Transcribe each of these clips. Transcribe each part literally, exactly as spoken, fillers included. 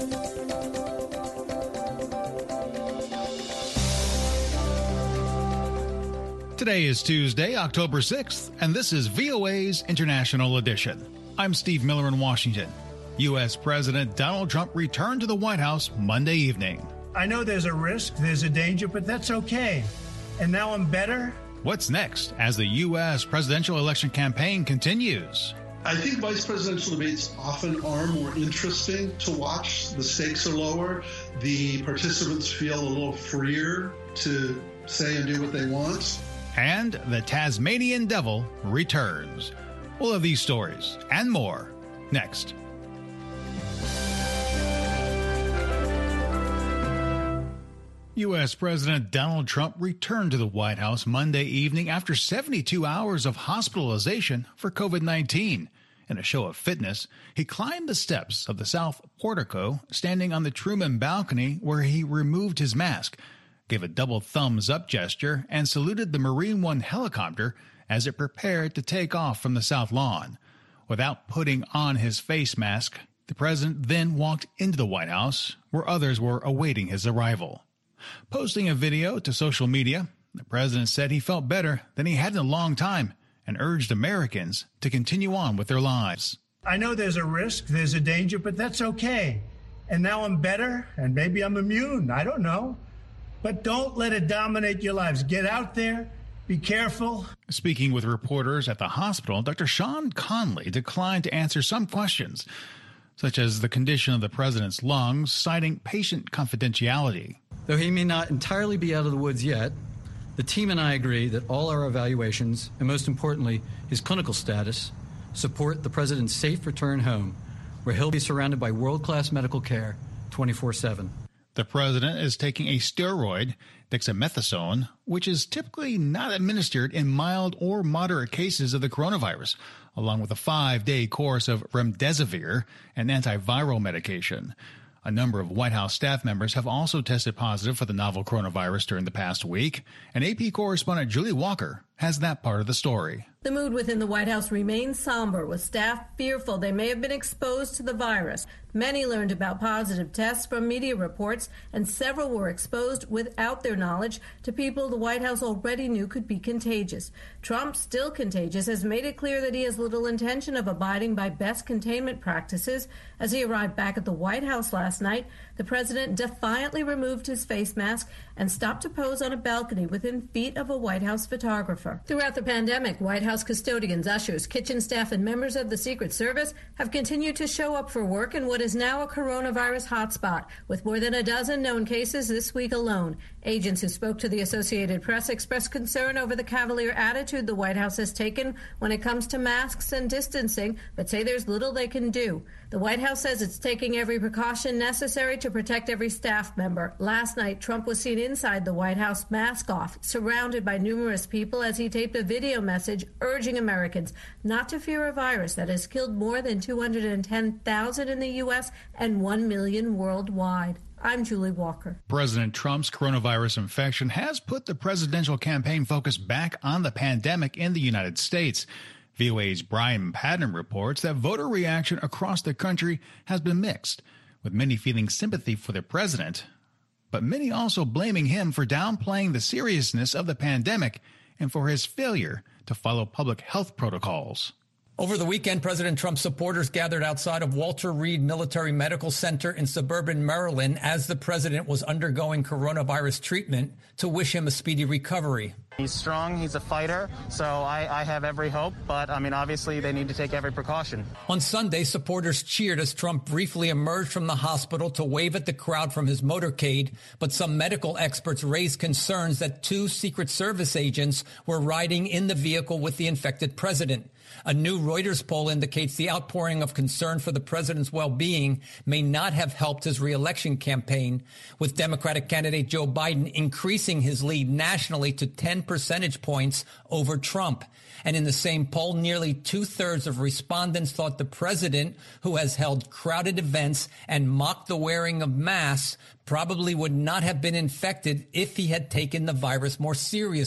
Today is Tuesday, October sixth, and this is V O A's International Edition. I'm Steve Miller in Washington. U S. President Donald Trump returned to the White House Monday evening. I know there's a risk, there's a danger, but that's okay. And now I'm better. What's next as the U S presidential election campaign continues? I think vice presidential debates often are more interesting to watch. The stakes are lower. The participants feel a little freer to say and do what they want. And the Tasmanian Devil returns. We'll have these stories and more next. U S. President Donald Trump returned to the White House Monday evening after seventy-two hours of hospitalization for COVID nineteen. In a show of fitness, he climbed the steps of the South Portico, standing on the Truman balcony where he removed his mask, gave a double thumbs-up gesture, and saluted the Marine One helicopter as it prepared to take off from the South Lawn. Without putting on his face mask, the president then walked into the White House, where others were awaiting his arrival. Posting a video to social media, the president said he felt better than he had in a long time and urged Americans to continue on with their lives. I know there's a risk, there's a danger, but that's okay. And now I'm better, and maybe I'm immune. I don't know. But don't let it dominate your lives. Get out there. Be careful. Speaking with reporters at the hospital, Doctor Sean Conley declined to answer some questions, such as the condition of the president's lungs, citing patient confidentiality. Though he may not entirely be out of the woods yet, the team and I agree that all our evaluations, and most importantly, his clinical status, support the president's safe return home, where he'll be surrounded by world-class medical care twenty-four seven. The president is taking a steroid, dexamethasone, which is typically not administered in mild or moderate cases of the coronavirus, along with a five-day course of remdesivir, an antiviral medication. A number of White House staff members have also tested positive for the novel coronavirus during the past week, and A P correspondent Julie Walker has that part of the story. The mood within the White House remains somber, with staff fearful they may have been exposed to the virus. Many learned about positive tests from media reports, and several were exposed without their knowledge to people the White House already knew could be contagious. Trump, still contagious, has made it clear that he has little intention of abiding by best containment practices. As he arrived back at the White House last night, the president defiantly removed his face mask and stopped to pose on a balcony within feet of a White House photographer. Throughout the pandemic, White House custodians, ushers, kitchen staff, and members of the Secret Service have continued to show up for work in what is now a coronavirus hotspot, with more than a dozen known cases this week alone. Agents who spoke to the Associated Press expressed concern over the cavalier attitude the White House has taken when it comes to masks and distancing, but say there's little they can do. The White House says it's taking every precaution necessary to protect every staff member. Last night, Trump was seen inside the White House, mask off, surrounded by numerous people as he taped a video message urging Americans not to fear a virus that has killed more than two hundred ten thousand in the U S and one million worldwide. I'm Julie Walker. President Trump's coronavirus infection has put the presidential campaign focus back on the pandemic in the United States. V O A's Brian Padden reports that voter reaction across the country has been mixed, with many feeling sympathy for the president, but many also blaming him for downplaying the seriousness of the pandemic and for his failure to follow public health protocols. Over the weekend, President Trump's supporters gathered outside of Walter Reed Military Medical Center in suburban Maryland as the president was undergoing coronavirus treatment to wish him a speedy recovery. He's strong, he's a fighter, so I, I have every hope, but I mean, obviously they need to take every precaution. On Sunday, supporters cheered as Trump briefly emerged from the hospital to wave at the crowd from his motorcade, but some medical experts raised concerns that two Secret Service agents were riding in the vehicle with the infected president. A new Reuters poll indicates the outpouring of concern for the president's well-being may not have helped his re-election campaign, with Democratic candidate Joe Biden increasing his lead nationally to ten percentage points over Trump. And in the same poll, nearly two-thirds of respondents thought the president, who has held crowded events and mocked the wearing of masks, probably would not have been infected if he had taken the virus more seriously.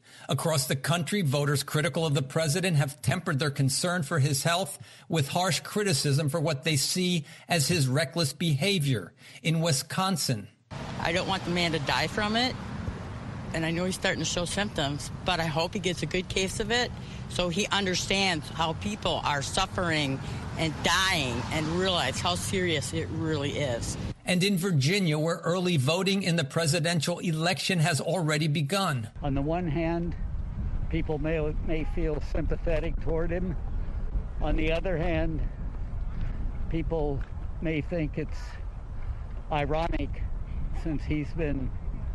Across the country, voters critical of the president have tempered their concern for his health with harsh criticism for what they see as his reckless behavior. In Wisconsin, I don't want the man to die from it, and I know he's starting to show symptoms, but I hope he gets a good case of it so he understands how people are suffering and dying and realize how serious it really is. And in Virginia, where early voting in the presidential election has already begun. On the one hand, people may, may feel sympathetic toward him. On the other hand, people may think it's ironic since he's been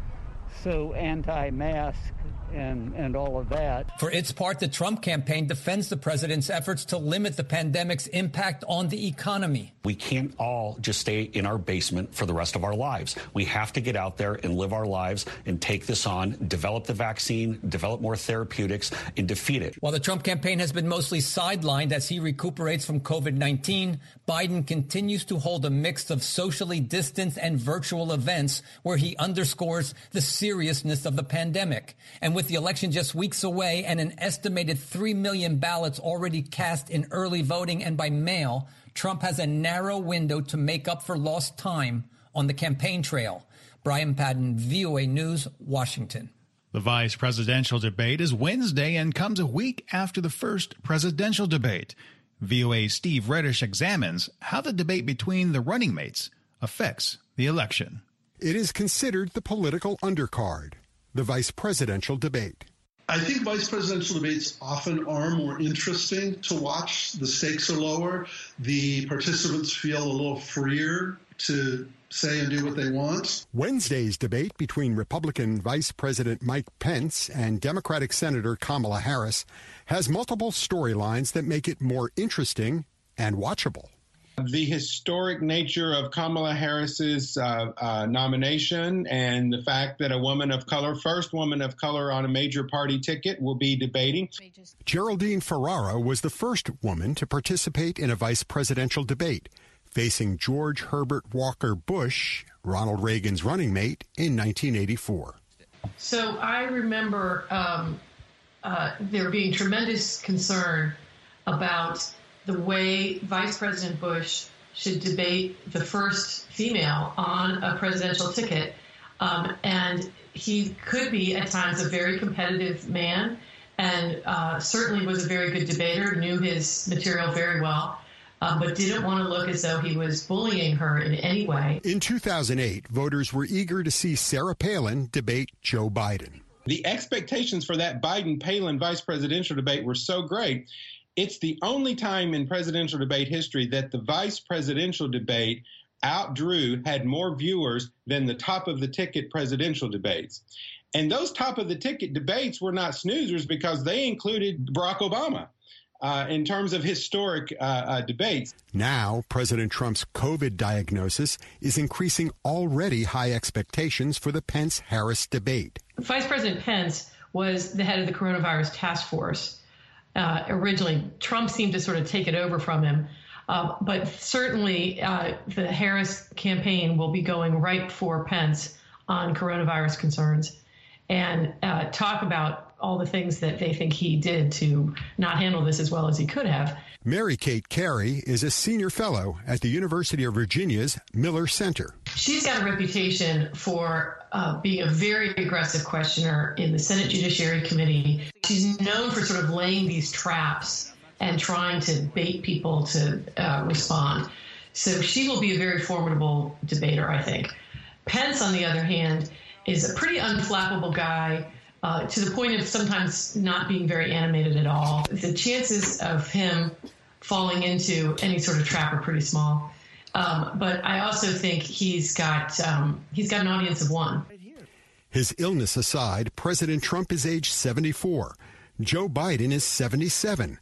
so anti-mask and, and all of that. For its part, the Trump campaign defends the president's efforts to limit the pandemic's impact on the economy. We can't all just stay in our basement for the rest of our lives. We have to get out there and live our lives and take this on, develop the vaccine, develop more therapeutics, and defeat it. While the Trump campaign has been mostly sidelined as he recuperates from COVID nineteen, Biden continues to hold a mix of socially distanced and virtual events where he underscores the seriousness of the pandemic. And with the election just weeks away and an estimated three million ballots already cast in early voting and by mail, Trump has a narrow window to make up for lost time on the campaign trail. Brian Padden, V O A News, Washington. The vice presidential debate is Wednesday and comes a week after the first presidential debate. V O A's Steve Reddish examines how the debate between the running mates affects the election. It is considered the political undercard, the vice presidential debate. I think vice presidential debates often are more interesting to watch. The stakes are lower. The participants feel a little freer to say and do what they want. Wednesday's debate between Republican Vice President Mike Pence and Democratic Senator Kamala Harris has multiple storylines that make it more interesting and watchable. The historic nature of Kamala Harris's uh, uh, nomination and the fact that a woman of color, first woman of color on a major party ticket, will be debating. Geraldine Ferrara was the first woman to participate in a vice presidential debate, facing George Herbert Walker Bush, Ronald Reagan's running mate, in nineteen eighty-four. So I remember um, uh, there being tremendous concern about the way Vice President Bush should debate the first female on a presidential ticket. Um, and he could be at times a very competitive man and uh, certainly was a very good debater, knew his material very well, uh, but didn't want to look as though he was bullying her in any way. In two thousand eight, voters were eager to see Sarah Palin debate Joe Biden. The expectations for that Biden-Palin vice presidential debate were so great. It's the only time in presidential debate history that the vice presidential debate outdrew, had more viewers than the top of the ticket presidential debates. And those top of the ticket debates were not snoozers because they included Barack Obama uh, in terms of historic uh, uh, debates. Now, President Trump's COVID diagnosis is increasing already high expectations for the Pence-Harris debate. Vice President Pence was the head of the coronavirus task force. Uh, originally, Trump seemed to sort of take it over from him. Uh, but certainly uh, the Harris campaign will be going right for Pence on coronavirus concerns and uh, talk about all the things that they think he did to not handle this as well as he could have. Mary Kate Carey is a senior fellow at the University of Virginia's Miller Center. She's got a reputation for uh, being a very aggressive questioner in the Senate Judiciary Committee. She's known for sort of laying these traps and trying to bait people to uh, respond. So she will be a very formidable debater, I think. Pence, on the other hand, is a pretty unflappable guy, uh, to the point of sometimes not being very animated at all. The chances of him falling into any sort of trap are pretty small. Um, but I also think he's got um, he's got an audience of one. His illness aside, President Trump is age seventy-four. Joe Biden is seventy-seven.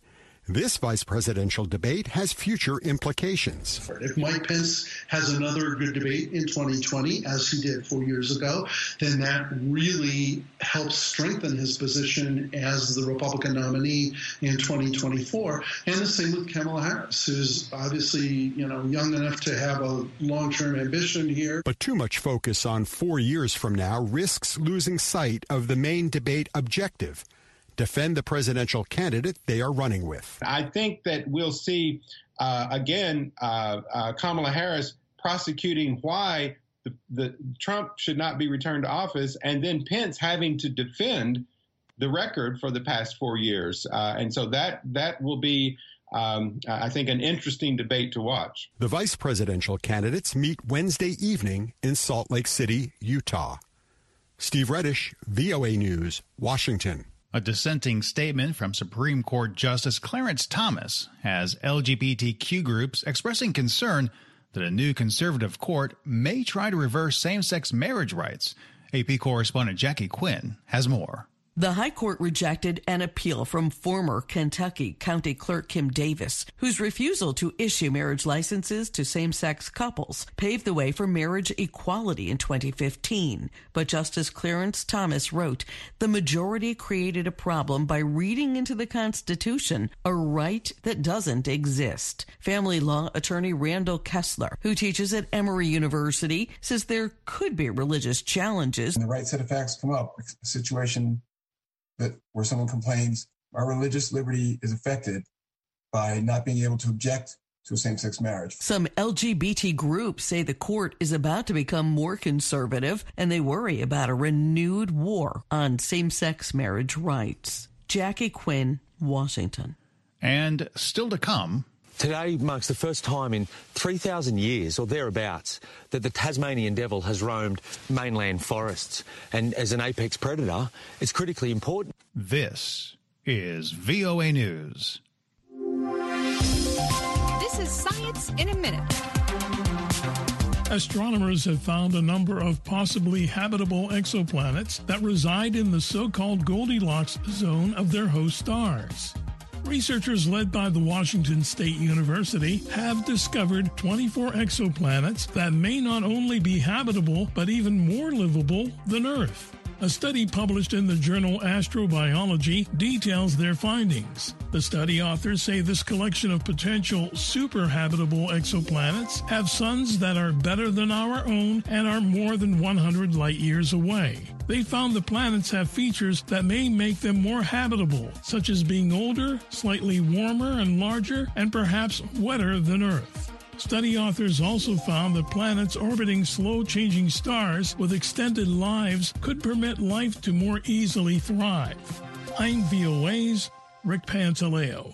This vice presidential debate has future implications. If Mike Pence has another good debate in twenty twenty, as he did four years ago, then that really helps strengthen his position as the Republican nominee in twenty twenty-four. And the same with Kamala Harris, who's obviously, you know, young enough to have a long-term ambition here. But too much focus on four years from now risks losing sight of the main debate objective: defend the presidential candidate they are running with. I think that we'll see, uh, again, uh, uh, Kamala Harris prosecuting why the, the Trump should not be returned to office, and then Pence having to defend the record for the past four years. Uh, and so that that will be, um, I think, an interesting debate to watch. The vice presidential candidates meet Wednesday evening in Salt Lake City, Utah. Steve Reddish, V O A News, Washington. A dissenting statement from Supreme Court Justice Clarence Thomas has L G B T Q groups expressing concern that a new conservative court may try to reverse same-sex marriage rights. A P correspondent Jackie Quinn has more. The High Court rejected an appeal from former Kentucky County Clerk Kim Davis, whose refusal to issue marriage licenses to same-sex couples paved the way for marriage equality in twenty fifteen. But Justice Clarence Thomas wrote, the majority created a problem by reading into the Constitution a right that doesn't exist. Family law attorney Randall Kessler, who teaches at Emory University, says there could be religious challenges. When the right set of facts come up, a situation that where someone complains, our religious liberty is affected by not being able to object to a same-sex marriage. Some L G B T groups say the court is about to become more conservative, and they worry about a renewed war on same-sex marriage rights. Jackie Quinn, Washington. And still to come. Today marks the first time in three thousand years or thereabouts that the Tasmanian devil has roamed mainland forests. And as an apex predator, it's critically important. This is V O A News. This is Science in a Minute. Astronomers have found a number of possibly habitable exoplanets that reside in the so-called Goldilocks zone of their host stars. Researchers led by the Washington State University have discovered twenty-four exoplanets that may not only be habitable, but even more livable than Earth. A study published in the journal Astrobiology details their findings. The study authors say this collection of potential super-habitable exoplanets have suns that are better than our own and are more than one hundred light-years away. They found the planets have features that may make them more habitable, such as being older, slightly warmer and larger, and perhaps wetter than Earth. Study authors also found that planets orbiting slow-changing stars with extended lives could permit life to more easily thrive. I'm V O A's Rick Pantaleo.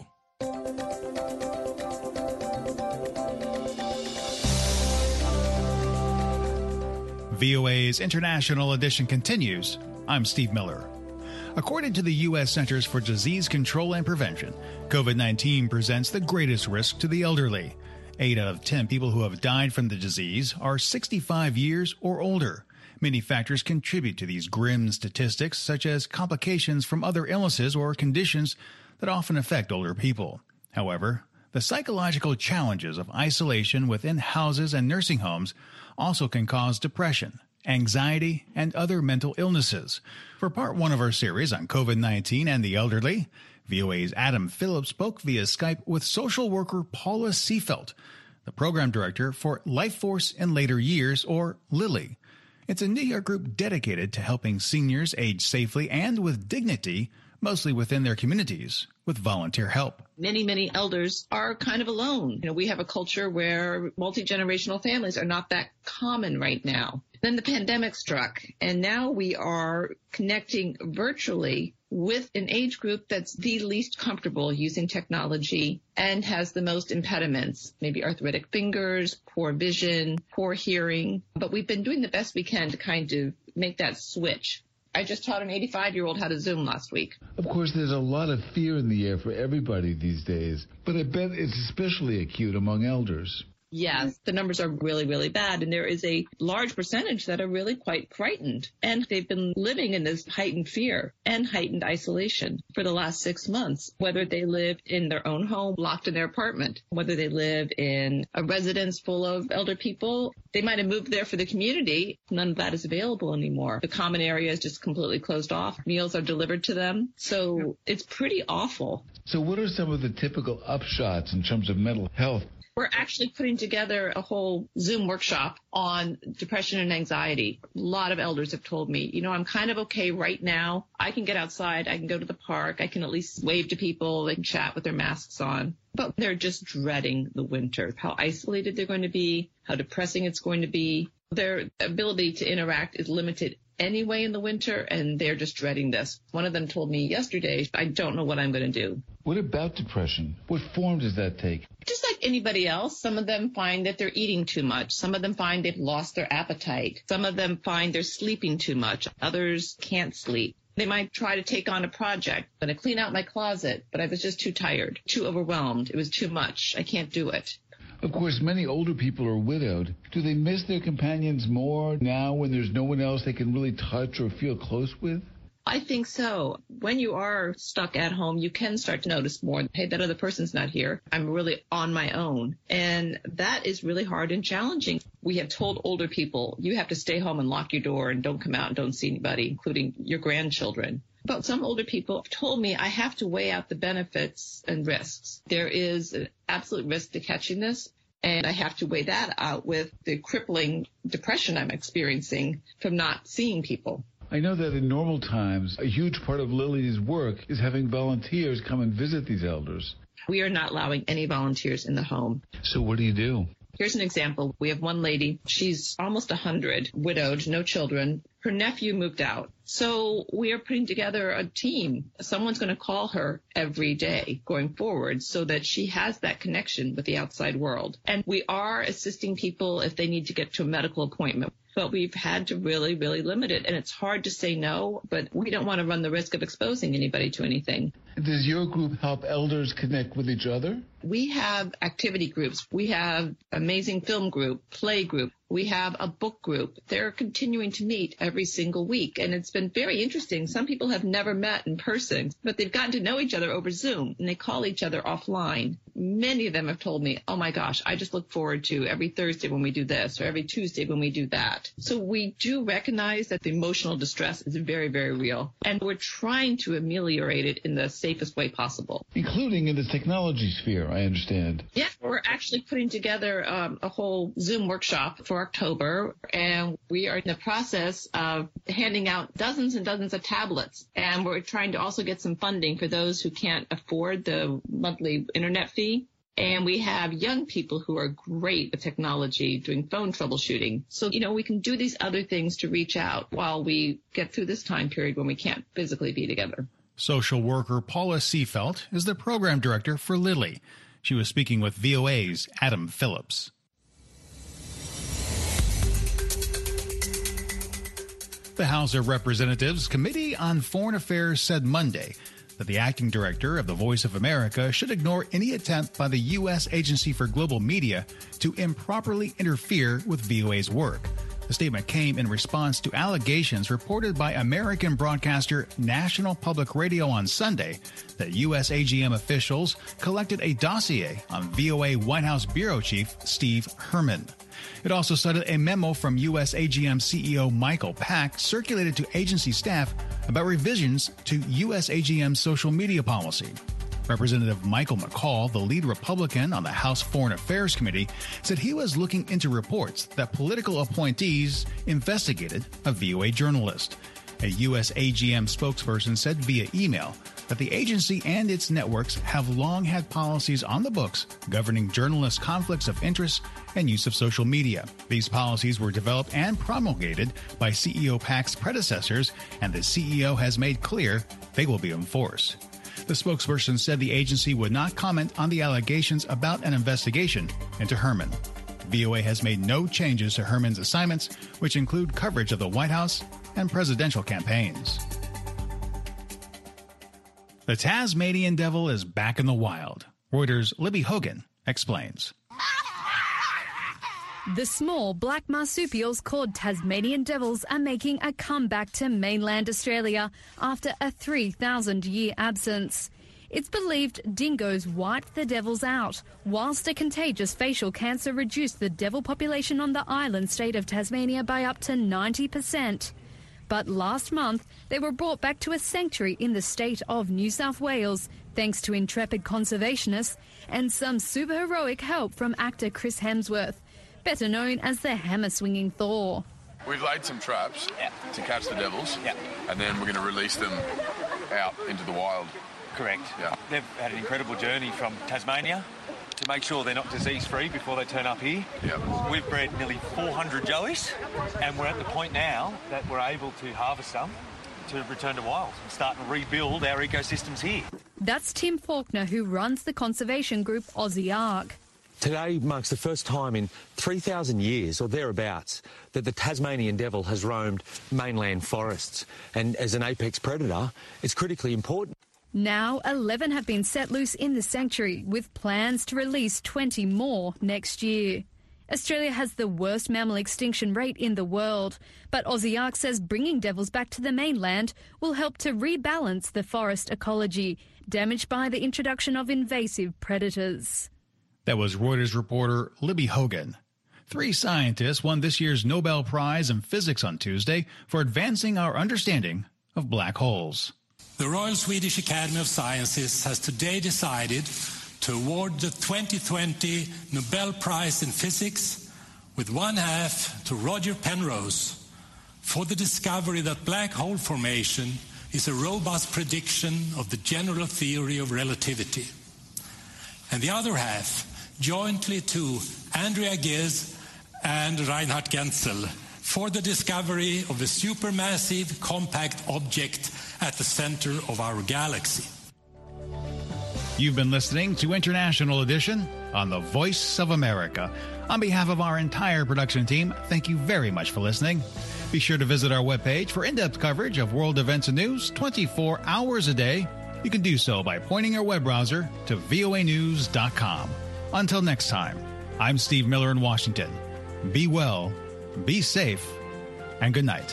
V O A's International Edition continues. I'm Steve Miller. According to the U S Centers for Disease Control and Prevention, COVID nineteen presents the greatest risk to the elderly. Eight out of ten people who have died from the disease are sixty-five years or older. Many factors contribute to these grim statistics, such as complications from other illnesses or conditions that often affect older people. However, the psychological challenges of isolation within houses and nursing homes also can cause depression, anxiety, and other mental illnesses. For part one of our series on COVID nineteen and the elderly, V O A's Adam Phillips spoke via Skype with social worker Paula Seefelt, the program director for Life Force in Later Years, or Lilly. It's a New York group dedicated to helping seniors age safely and with dignity, mostly within their communities, with volunteer help. Many, many elders are kind of alone. You know, we have a culture where multi-generational families are not that common right now. Then the pandemic struck, and now we are connecting virtually with an age group that's the least comfortable using technology and has the most impediments, maybe arthritic fingers, poor vision, poor hearing. But we've been doing the best we can to kind of make that switch. I just taught an eighty-five-year-old how to Zoom last week. Of course, there's a lot of fear in the air for everybody these days, but I bet it's especially acute among elders. Yes, the numbers are really, really bad. And there is a large percentage that are really quite frightened. And they've been living in this heightened fear and heightened isolation for the last six months, whether they live in their own home, locked in their apartment, whether they live in a residence full of elder people. They might have moved there for the community. None of that is available anymore. The common area is just completely closed off. Meals are delivered to them. So it's pretty awful. So what are some of the typical upshots in terms of mental health? We're actually putting together a whole Zoom workshop on depression and anxiety. A lot of elders have told me, you know, I'm kind of okay right now. I can get outside. I can go to the park. I can at least wave to people. They can chat with their masks on. But they're just dreading the winter, how isolated they're going to be, how depressing it's going to be. Their ability to interact is limited anyway in the winter, and they're just dreading this. One of them told me yesterday, I don't know what I'm going to do. What about depression? What form does that take? Just like anybody else, some of them find that they're eating too much. Some of them find they've lost their appetite. Some of them find they're sleeping too much. Others can't sleep. They might try to take on a project. I'm going to clean out my closet, but I was just too tired, too overwhelmed. It was too much. I can't do it. Of course, many older people are widowed. Do they miss their companions more now when there's no one else they can really touch or feel close with? I think so. When you are stuck at home, you can start to notice more, hey, that other person's not here. I'm really on my own. And that is really hard and challenging. We have told older people, you have to stay home and lock your door and don't come out and don't see anybody, including your grandchildren. But some older people have told me I have to weigh out the benefits and risks. There is an absolute risk to catching this, and I have to weigh that out with the crippling depression I'm experiencing from not seeing people. I know that in normal times, a huge part of Lily's work is having volunteers come and visit these elders. We are not allowing any volunteers in the home. So what do you do? Here's an example. We have one lady, she's almost one hundred, widowed, no children. Her nephew moved out. So we are putting together a team. Someone's going to call her every day going forward so that she has that connection with the outside world. And we are assisting people if they need to get to a medical appointment. But we've had to really, really limit it. And it's hard to say no, but we don't want to run the risk of exposing anybody to anything. Does your group help elders connect with each other? We have activity groups. We have amazing film group, play group. We have a book group. They're continuing to meet every single week. And it's been very interesting. Some people have never met in person, but they've gotten to know each other over Zoom, and they call each other offline. Many of them have told me, oh, my gosh, I just look forward to every Thursday when we do this or every Tuesday when we do that. So we do recognize that the emotional distress is very, very real. And we're trying to ameliorate it in the safest way possible. Including in the technology sphere, I understand. Yeah, we're actually putting together um, a whole Zoom workshop for October, and we are in the process of handing out dozens and dozens of tablets. And we're trying to also get some funding for those who can't afford the monthly internet fee. And we have young people who are great with technology doing phone troubleshooting. So, you know, we can do these other things to reach out while we get through this time period when we can't physically be together. Social worker Paula Seafelt is the program director for Lily. She was speaking with V O A's Adam Phillips. The House of Representatives Committee on Foreign Affairs said Monday that the acting director of the Voice of America should ignore any attempt by the U S Agency for Global Media to improperly interfere with V O A's work. The statement came in response to allegations reported by American broadcaster National Public Radio on Sunday that U S A G M officials collected a dossier on V O A White House Bureau Chief Steve Herman. It also cited a memo from U S A G M C E O Michael Pack circulated to agency staff about revisions to U S A G M's social media policy. Representative Michael McCall, the lead Republican on the House Foreign Affairs Committee, said he was looking into reports that political appointees investigated a V O A journalist. A U S A G M spokesperson said via email that the agency and its networks have long had policies on the books governing journalists' conflicts of interest and use of social media. These policies were developed and promulgated by C E O Pack's predecessors, and the C E O has made clear they will be enforced. The spokesperson said the agency would not comment on the allegations about an investigation into Herman. V O A has made no changes to Herman's assignments, which include coverage of the White House and presidential campaigns. The Tasmanian devil is back in the wild. Reuters' Libby Hogan explains. The small black marsupials called Tasmanian devils are making a comeback to mainland Australia after a three thousand year absence. It's believed dingoes wiped the devils out, whilst a contagious facial cancer reduced the devil population on the island state of Tasmania by up to ninety percent. But last month, they were brought back to a sanctuary in the state of New South Wales, thanks to intrepid conservationists and some superheroic help from actor Chris Hemsworth, better known as the hammer-swinging Thor. We've laid some traps yeah. to catch the devils, yeah. and then we're going to release them out into the wild. Correct. Yeah. They've had an incredible journey from Tasmania to make sure they're not disease-free before they turn up here. Yeah. We've bred nearly four hundred joeys, and we're at the point now that we're able to harvest some to return to wild and start and rebuild our ecosystems here. That's Tim Faulkner, who runs the conservation group Aussie Ark. Today marks the first time in three thousand years or thereabouts that the Tasmanian devil has roamed mainland forests. And as an apex predator, it's critically important. Now, eleven have been set loose in the sanctuary, with plans to release twenty more next year. Australia has the worst mammal extinction rate in the world, but Aussie Ark says bringing devils back to the mainland will help to rebalance the forest ecology, damaged by the introduction of invasive predators. That was Reuters reporter Libby Hogan. Three scientists won this year's Nobel Prize in Physics on Tuesday for advancing our understanding of black holes. The Royal Swedish Academy of Sciences has today decided to award the twenty twenty Nobel Prize in Physics with one half to Roger Penrose for the discovery that black hole formation is a robust prediction of the general theory of relativity. And the other half jointly to Andrea Ghez and Reinhard Genzel for the discovery of a supermassive compact object at the center of our galaxy. You've been listening to International Edition on the Voice of America. On behalf of our entire production team, thank you very much for listening. Be sure to visit our webpage for in-depth coverage of world events and news twenty-four hours a day. You can do so by pointing your web browser to V O A news dot com. Until next time, I'm Steve Miller in Washington. Be well, be safe, and good night.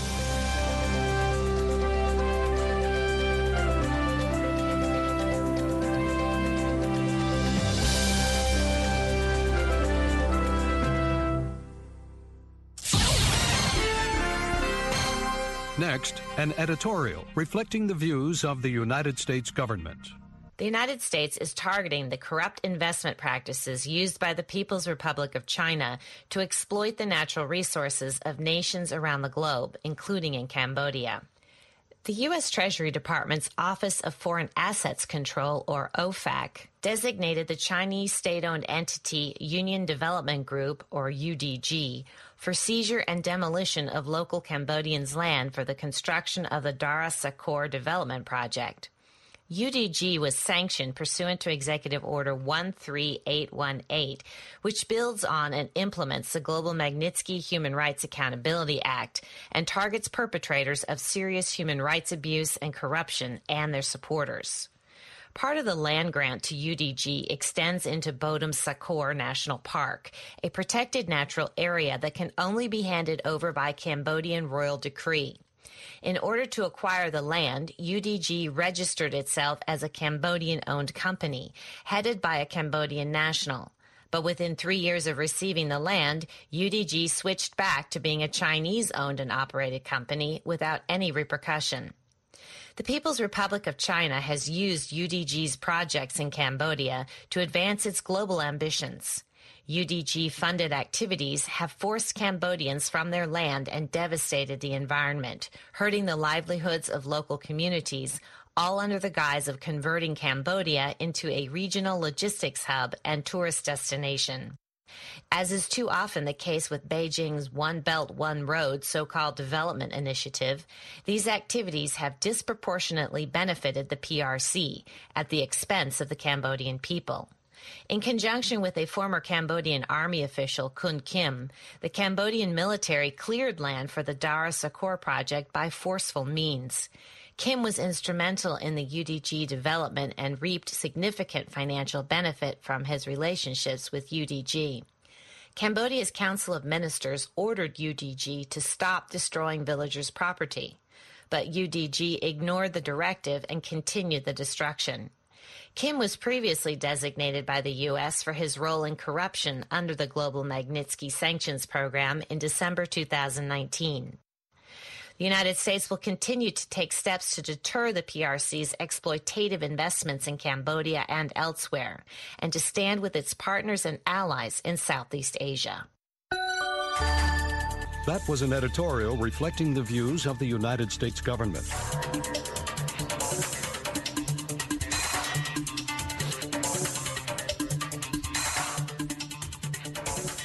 Next, an editorial reflecting the views of the United States government. The United States is targeting the corrupt investment practices used by the People's Republic of China to exploit the natural resources of nations around the globe, including in Cambodia. The U S Treasury Department's Office of Foreign Assets Control, or O F A C, designated the Chinese state-owned entity Union Development Group, or U D G, for seizure and demolition of local Cambodians' land for the construction of the Dara Sakor development project. U D G was sanctioned pursuant to Executive Order one three eight one eight, which builds on and implements the Global Magnitsky Human Rights Accountability Act and targets perpetrators of serious human rights abuse and corruption and their supporters. Part of the land grant to U D G extends into Bodum Sakor National Park, a protected natural area that can only be handed over by Cambodian royal decree. In order to acquire the land, U D G registered itself as a Cambodian-owned company, headed by a Cambodian national. But within three years of receiving the land, U D G switched back to being a Chinese-owned and operated company without any repercussion. The People's Republic of China has used U D G's projects in Cambodia to advance its global ambitions. U D G-funded activities have forced Cambodians from their land and devastated the environment, hurting the livelihoods of local communities, all under the guise of converting Cambodia into a regional logistics hub and tourist destination. As is too often the case with Beijing's One Belt, One Road so-called development initiative, these activities have disproportionately benefited the P R C at the expense of the Cambodian people. In conjunction with a former Cambodian army official, Kun Kim, the Cambodian military cleared land for the Dara Sakor project by forceful means. Kim was instrumental in the U D G development and reaped significant financial benefit from his relationships with U D G. Cambodia's Council of Ministers ordered U D G to stop destroying villagers' property, but U D G ignored the directive and continued the destruction. Kim was previously designated by the U S for his role in corruption under the Global Magnitsky Sanctions Program in December two thousand nineteen. The United States will continue to take steps to deter the P R C's exploitative investments in Cambodia and elsewhere, and to stand with its partners and allies in Southeast Asia. That was an editorial reflecting the views of the United States government.